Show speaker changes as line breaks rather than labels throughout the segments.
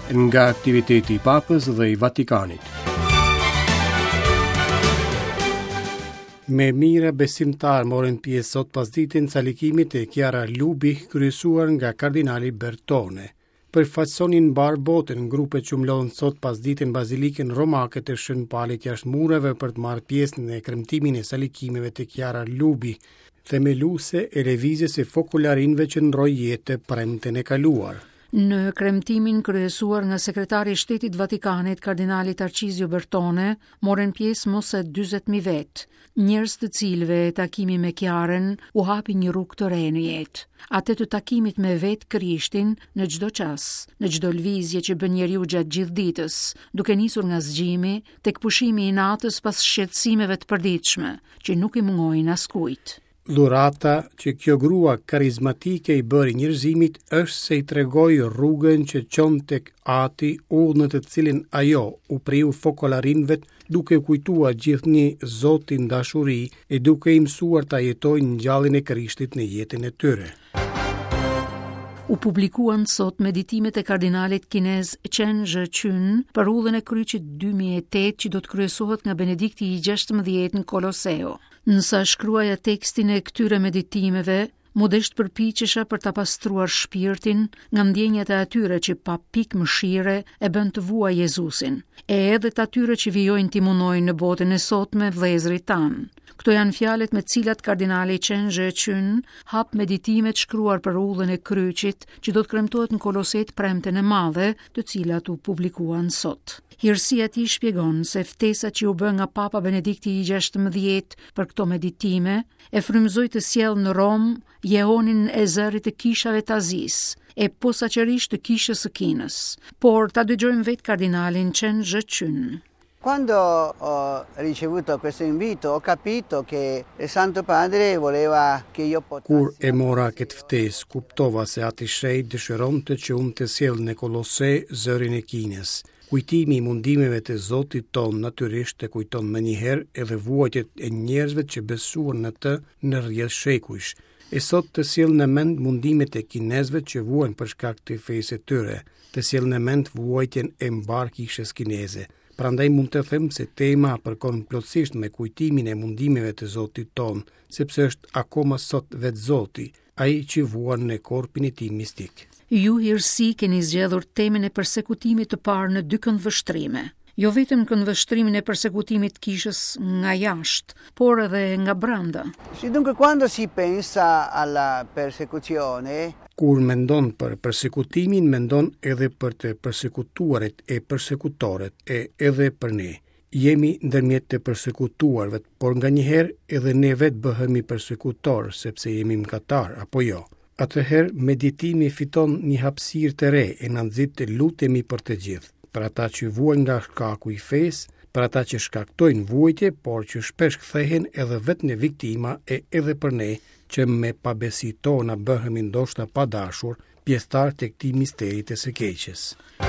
nga aktiviteti I Papës dhe I Vatikanit. Me mira besimtar morën pjesë sot pasditin calikimit e Chiara Lubi, kryesuar nga kardinali Bertone. Përfaqësonin mbar botën grupe që mlodhen sot pasditin bazilikën romake të Shën Palit jashtë mureve për të marrë pjesë në kremtimin e salikimeve të Chiara Lubi, themeluese e lëvizjes së fokularinëve që ndroi jetë premten e kaluar.
Në kremtimin kryesuar nga sekretari I Shtetit Vatikanit, kardinali Tarcisio Bertone, morën pjesë mos e 40.000 vetë, njerëz të cilëve takimi me Chiarën u hapi një rrugë të re në jetë. Atë të takimit me vetë Krishtin në çdo qas, në çdo lëvizje që bën njeriu gjatë gjithë ditës, duke nisur nga zgjimi tek pushimi I natës pas shqetësimeve të përditshme, që nuk I mungojnë askujt.
Dhurata që kjo grua karizmatike I bëri njerëzimit është se I tregoi rrugën që çon tek Ati, udhën në të cilin ajo u priu fokolarinëve duke kujtuar gjithnjë Zotin dashuri e duke I mësuar ta jetojnë ngjalljen e Krishtit në jetën e tyre.
U publikuan sot meditimet e kardinalit kinez Chen Zhiqun për udhën e kryqit 2008 që do të kryesohet nga Benedikti I 16 në Koloseo. Nësa shkruaja tekstin e këtyre meditimeve, modesht përpiqesha për ta pastruar shpirtin nga ndjenjat e atyre që pa pikë mëshire e bën të vuaj Jezusin, e edhe të atyre që vijojnë t'i munojnë në botën e sotme vëllezërit tanë. Këto janë fjalët me cilat kardinali Chen Zhiqun hap meditimet shkruar për udhën e kryqit që do të kremtohet në Koloset premten e madhe, të cilat u publikuan sot. Hirësia e tij shpjegon se ftesa që u bë nga Papa Benedikti I 16 për këto meditime e frymëzoi të sjellë në Rom jehonin e zërit të kishave të Azis, e posaçërisht të kishës së Kinës. Por ta dëgjojmë vetë kardinalin Chen Zhiqun.
Quando ho ricevuto questo invito ho capito che il Santo Padre voleva che io potessi...
Kur e mora këtë ftesë, kuptova se Ati I Shenjtë dëshironte që unë të sjell në Kolose zërin e Kinës. Kujtimi I mundimeve të Zotit ton natyrisht e kujton menjëherë edhe vuajtjet e njerëzve që besuan në të në rrjedhë shekujsh. E sot të sjell në mend mundimet e kinezëve që vuajnë për shkak të fesë tyre, të sjell në mend vuajtjen e mbar kishës kineze. Prandaj mund të them se tema përkon plotësisht me kujtimin e mundimeve të Zotit ton, sepse është akoma sot vetë Zoti, ai që vuan në korpin e tij mistik.
Ju hirësi keni zgjedhur temën e persekutimit të parë në 2 këndvështrime. Jo vetëm këndvështrimin e persekutimit kishës nga jashtë, por edhe nga brenda.
Sì, dunque quando si pensa alla persecuzione,
kur mendon për persekutimin, mendon edhe për të persekutuarit e persekutorët e edhe për ne. Jemi ndërmjet të persekutuarve, por nganjëherë edhe ne vetë bëhemi persekutor, sepse jemi mëkatar, apo jo. Atëherë meditimi fiton një hapësirë të re e na nxit të lutemi për të gjithë, për ata që vuajnë nga shkaku I fesë, për ata që shkaktojnë vuajtje, por që shpesh kthehen edhe vetë në viktima e edhe për ne, që me pabesi tona bëhemi ndoshta pa dashur, pjesëtar të këtij misteri të së keqes.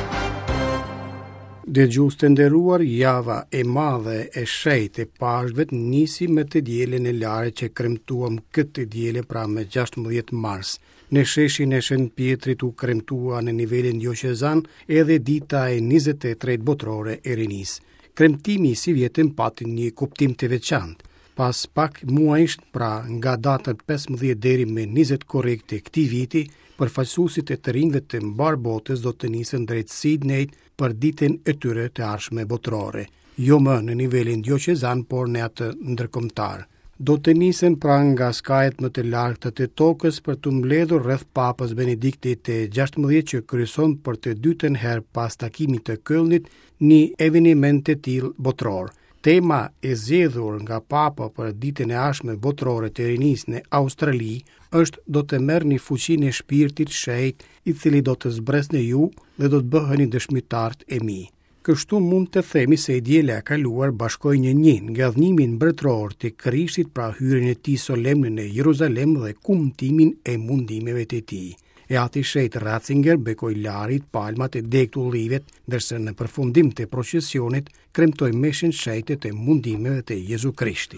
Dëgjues të nderuar, java e madhe e shenjtë e Pashkve nisi me të dielën e larë që kremtuam këtë dielë pra me 16 mars. Në sheshin e Shën Pjetrit u kremtua në nivelin dioqezan edhe dita e 23 botërore e rinis. Kremtimi si vjetën pati një kuptim të veçantë. Pas pak muajsh, pra nga data 15 deri me 20 korrekt e këtij viti, përfaqësuesit e të rinjve të mbar botës do të nisen drejt Sydneyt për ditën e tyre të ardhshme botërore, jo më në nivelin dioqezan, por në atë ndërkombëtar. Do të nisen pra nga skajet më të largëta të tokës për të mbledhur rreth Papës Benediktit të 16 që kryeson për të dytën herë pas takimit të Kölnit një eveniment të tillë botëror. Tema e zgjedhur nga Papa për ditën e ardhshme botërore të rinisë në Australi është do të merrni fuqinë e shpirtit shenjtë I cili do të zbresë ju dhe do të bëheni dëshmitarët e mi. Kështu mund të themi se diela e kaluar bashkoi një nga dhënimin mbretëror të Krishtit pra hyrjen e tij solemne në Jeruzalem dhe kumtimin e mundimeve të tij. E Ati Shenjtë Ratzinger bekoi larit, palmat e degtullivet, ndërsa në përfundim të procesionit kremtoi meshën shenjtë të mundimeve të Jezu Krishtit.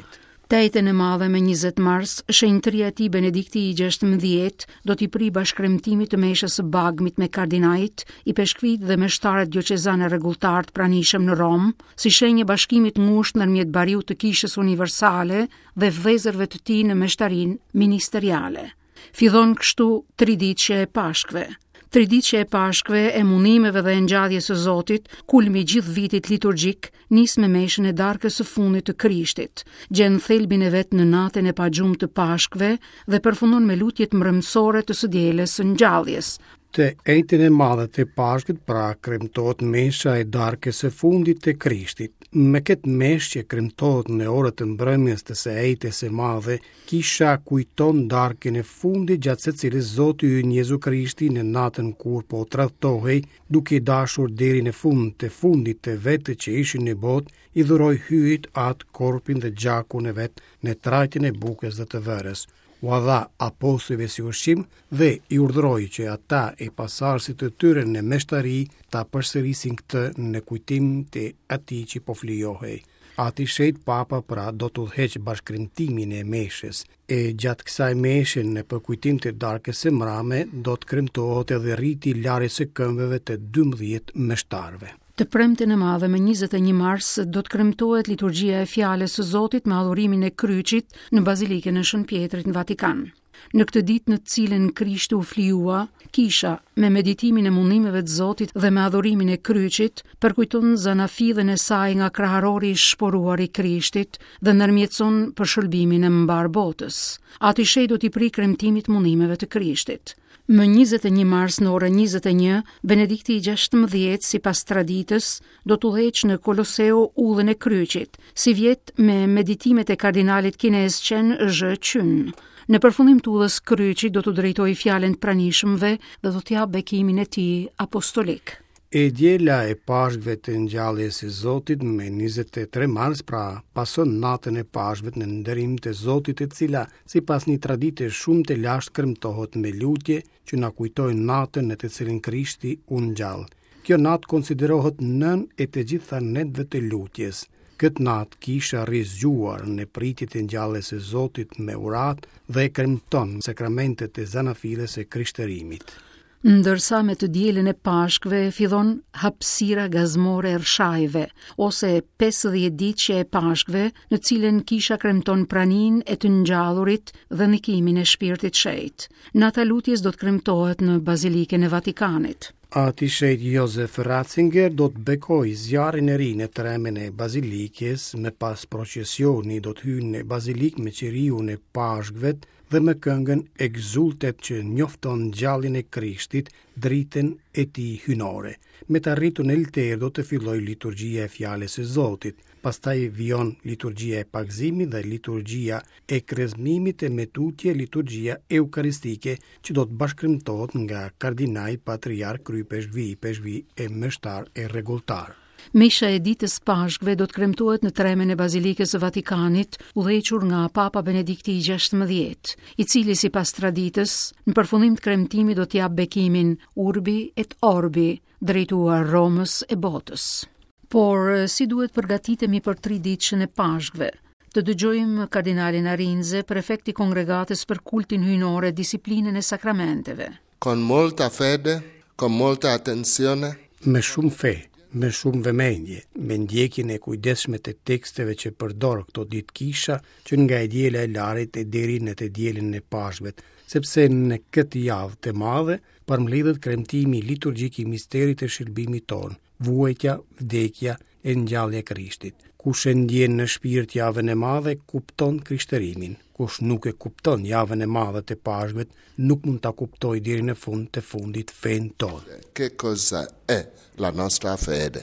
Tejtën e madhe me 20 mars, shenjtëria e tij Benedikti i 16 do t'i pri bashkëpremtimit të meshës së Bagmit me kardinajt, i peshkvit dhe meshtarët dioqezane rregulltar të pranishëm në Rom, si shenjë bashkimit ngushtë ndërmjet bariut të Kishës Universale dhe vëllezërve të tij në meshtarinë ministeriale. Fillon kështu Triditëshja e Pashkve. Triditëshja e Pashkve e munimeve dhe ngjalljes së Zotit, kulmi gjithë vitit liturgjik, nis me meshën e darkës së fundit të Krishtit, gjen thelbin e vet në natën e pagjumë të Pashkve dhe përfundon me lutjet mbrëmësore të së dielës së ngjalljes.
Të ejtën e madhe të Pashkët pra kremtohet mesha e darkës së fundit të Krishtit. Me këtë meshë që kremtohet në orët të mbrëmjes të së ejtës së madhe, Kisha kujton darkën e fundit gjatë se cilës Zoti ynë Jezu Krishti në natën kur po tradhtohej, duke dashur deri në fund të fundit të vetë që ishin në botë, i dhuroi hyjit atë korpin dhe gjakun e vet në trajtin e bukës dhe të verës. U dha apostujve si ushqim dhe i urdhëroi që ata e pasardhësit të tyre në meshtari ta përsërisin këtë në kujtim të atij që po flijohej. Ati shet papa pra do të udhëheq bashkëkremtimin e meshës e gjatë kësaj meshe në përkujtim të darkës së mrame do të kremtohet edhe rriti i larjes së këmbëve të 12 meshtarëve.
Të premten e madhe me 21 mars do të kremtohet liturgjia e fjalës së Zotit me adhurimin e kryqit në bazilikën e Shën Pjetrit në Vatikan. Në këtë ditë në të cilën Krishti u flijua, Kisha, me meditimin e mundimeve të Zotit dhe me adhurimin e kryqit, përkujton zanafillën e saj nga kraharori i shporuar i Krishtit dhe ndërmjetëson për shëlbimin e mbar botës. Ati shej do t'i pri kremtimit mundimeve të Krishtit. Më 21 mars në orën 21, Benedikti i 16, sipas traditës, do të udhëheq në Koloseu udhën e kryqit, si vjet me meditimet e kardinalit kinez Chen Zhechun. Në përfundim të udhës kryqit do të drejtojë fjalën të pranishmëve dhe do t'i jap bekimin e tij apostolik.
E djela e Pashkve të ngjalljes së Zotit me 23 mars pra pason natën e Pashkve në nderim të Zotit, e cila sipas një tradite shumë të lashtë kremtohet me lutje që na kujtojnë natën në të cilën Krishti u ngjall. Kjo natë konsiderohet nën e të gjitha netëve të lutjes. Këtë natë Kisha rizgjuar në pritjet e ngjalljes së Zotit me urat dhe kremton sakramentet e zanafiles së krishtërimit.
Ndërsa me të dielën e Pashkve fillon hapësira gazmore e rshajve, ose 50 ditëshja e Pashkve, në cilën Kisha kremton praninë e të ngjallurit dhe ndikimin e Shpirtit Shejt. Nata lutjes do të kremtohet në Bazilikën e Vatikanit.
Ati shejt Josef Ratzinger do të bekoj zjarin e ri në tremen e bazilikjes, me pas procesioni do të hynë në bazilik me qiriu në Pashkvet dhe me këngën Exultet që njofton gjallin e Krishtit, dritën e tij hynore. Me të arritur në elter do të filloj liturgjia e fjalës së Zotit, pastaj vijon liturgjia e pagëzimit dhe liturgjia e krezmimit e me tutje liturgjia eukaristike që do të bashkëkremtohet nga kardinaj, patriark, krypeshvi e meshtar e rregulltar.
Mesha e ditës Pashkve do të kremtohet në tremen e Bazilikës së Vatikanit, udhëhequr nga Papa Benedikti i 16, i cili sipas traditës, në përfundim të kremtimit do t'jap bekimin Urbi et Orbi, drejtuar Romës e botës. Por si duhet përgatitemi për 3 ditëshën e Pashkve? Të dëgjojmë kardinalin Arinze, prefekt i kongregatës për kultin hyjnor e disiplinën e sakramenteve.
Con molta fede, con molta attenzione,
Me shumë fe, me shumë vëmendje, me ndjekjen e kujdesshme të teksteve që përdor këto ditë Kisha, që nga e diela e larit e deri në të dielën e Pashkvet, sepse në këtë javë të madhe përmbledhet kremtimi liturgjik i misterit të shërbimit ton, vuajtja, vdekja e ngjallja e Krishtit. Kush e ndjen në shpirt javën e madhe kupton krishtërimin. Kush nuk e kupton javën e madhe të Pashkvet, nuk mund ta kuptojë deri në fund të fundit fen tonë.
che cosa è la nostra fede?